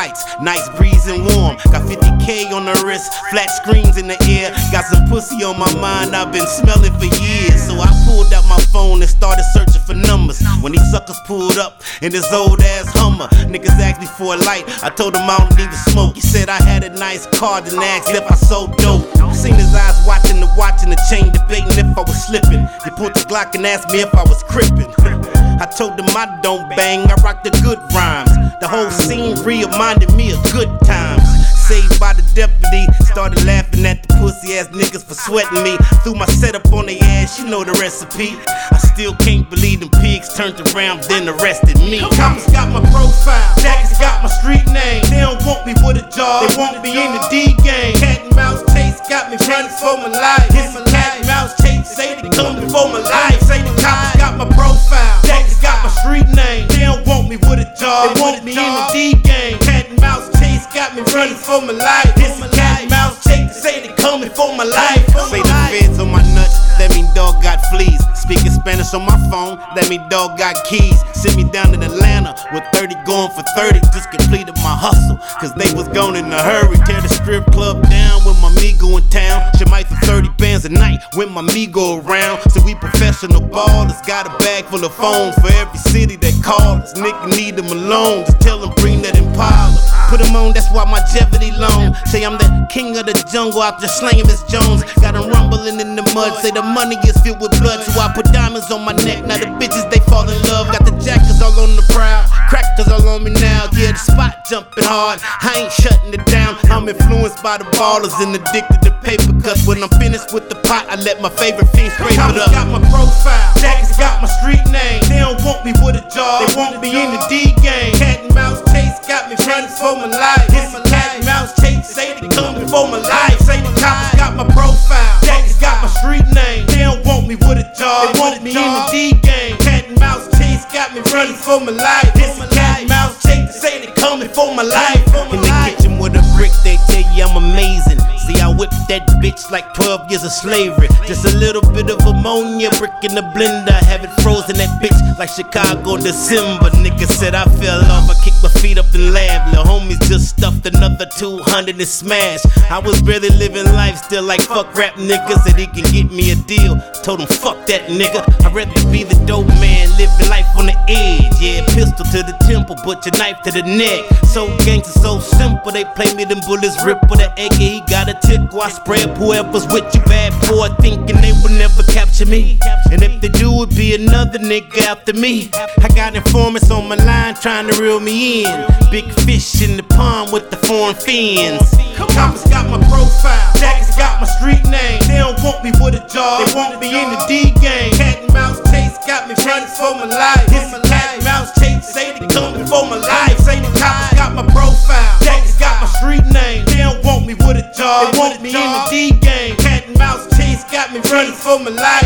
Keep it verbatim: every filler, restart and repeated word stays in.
lights, nice breeze and warm. Got fifty K on the wrist, flat screens in the air. Got some pussy on my mind, I've been smelling for years. So I pulled out my phone and started searching for numbers. When these suckers pulled up in this old ass Hummer, niggas asked me for a light, I told them I don't even smoke. He said I had a nice car, then asked if I sold dope. Seen his eyes watching the watch and the chain, debating if I was slipping. He pulled the Glock and asked me if I was crippin'. I told him I don't bang, I rock the good rhymes. The whole scene reminded me of good times. Saved by the deputy, started laughing at the pussy ass niggas for sweating me. Threw my setup on their ass, you know the recipe. I still can't believe them pigs turned around then arrested me. Coppers got my profile, Jackets got my street name. They don't want me with a job, they want me in the D game. Cat and mouse chase got me running for my life. It's a cat and mouse chase, say they coming for my life. Say the coppers got my profile, Jackets got my street name. They don't want me with a job, they want me in the D game. Cat and mouse chase got me running for my life. It's a cat and mouse chase, say they coming for my life. Say the feds on my nuts, that mean dog got fleas. Speaking Spanish on my phone, that mean dog got keys. Sent me down to Atlanta with thirty going for thirty. Just completed my hustle, cause they was gone in a hurry. Tear the strip club down with my Migo in town. She might for thirty bands a night when my Migo around. So we professional ballers, got a bag full of phones for every city that calls. Nigga need them alone, just tell them bring that Impala. Put them on, that's why my longevity long. Say I'm the king of the jungle out there slanging Miss Jones. Got them rumbling in the mud, say the money is filled with blood. So I put diamonds on my neck, now the bitches they fall in love. Got the jackets all on the prowl, crackers all on me now. Yeah, the spot jumping hard, I ain't shutting it down. I'm influenced by the ballers and addicted to paper cuts. When I'm finished with the pot, I let my favorite fiend scrape it up. Got my profile, jackets got my street name. They don't want me with a job, they want me in the D game. Cat and mouse chase got me running for my life. It's a cat and mouse chase, say they coming for my life. Say the cops got my profile, jackets got my street name. They don't want me with a job, they want me in the D game. Cat and mouse chase got me running for my life. It's a cat and mouse chase, say they coming for my life. In the kitchen with a brick, they tell you I'm amazing. See, I whip that bitch like twelve years of slavery. Just a little bit of ammonia, brick in the blender. Have it frozen that bitch like Chicago December. Nigga said I fell off, I kicked my feet up and laughed. Lil' homies just stuffed another two hundred and smashed. I was barely living life, still like fuck rap niggas. Said he can get me a deal, told him fuck that nigga. I'd rather be the dope man, living life on the edge. Yeah, pistol to the temple, butcher knife to the neck. So gangsta, so simple, they play me them bullets, rip with an A K, he got a tickle, I spray up whoever's with you. Bad boy thinking they will never capture me, and if they do, it'd be another nigga after me. I got informants on my line trying to reel me in. Big fish in the pond with the foreign fins. Coppers got my profile, jackets got my street name. They don't want me with a job, they want me in the D game. Cat and mouse chase got me running for my life. It's a cat and mouse chase, say they coming for my life. Say the coppers got my profile, jackets got my street name. They don't want me with a job, they want me in the D game. Cat and mouse chase got me running for my life.